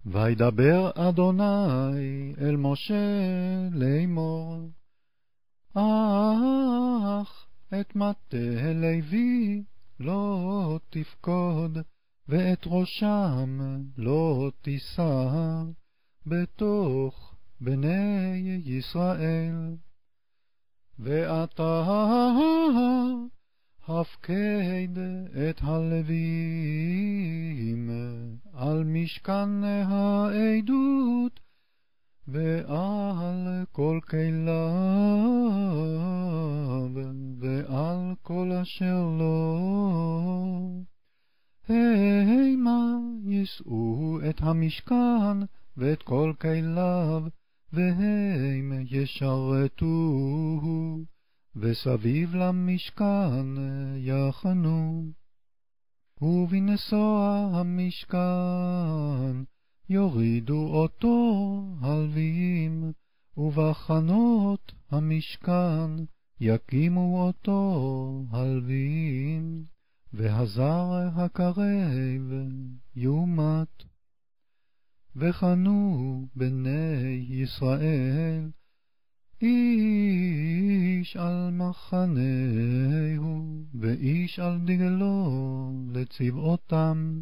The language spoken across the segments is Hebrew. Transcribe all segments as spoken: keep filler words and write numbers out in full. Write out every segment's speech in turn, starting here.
וידבר אדוני אל משה לאמור, אך את מטה לוי לא תפקוד, ואת ראשם לא תישא בתוך בני ישראל. ואתה הפקד את הלווים על משכן העדות ועל כל כליו ועל כל אשר לו. המה יישאו את המשכן ואת כל כליו, והם ישרתו, וסביב למשכן יחנו. ובנסוע המשכן יורידו אותו הלווים, ובחנות המשכן יקימו אותו הלווים, והזר הקרב יומת. וחנו בני ישראל איש על מחנהו ואיש על דגלו לצבאותם.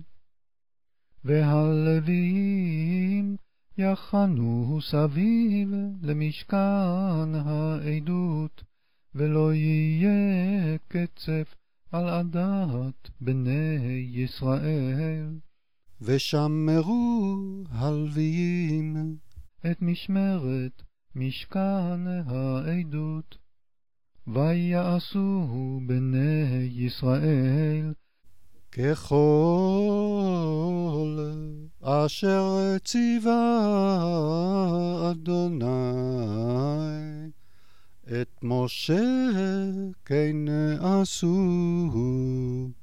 והלוויים יחנו סביב למשכן העדות, ולא יהיה קצף על עדת בני ישראל. ושמרו הלוויים את משמרת משכן העדות. ויעשו בני ישראל ככל אשר ציווה אדוני את משה כן עשו.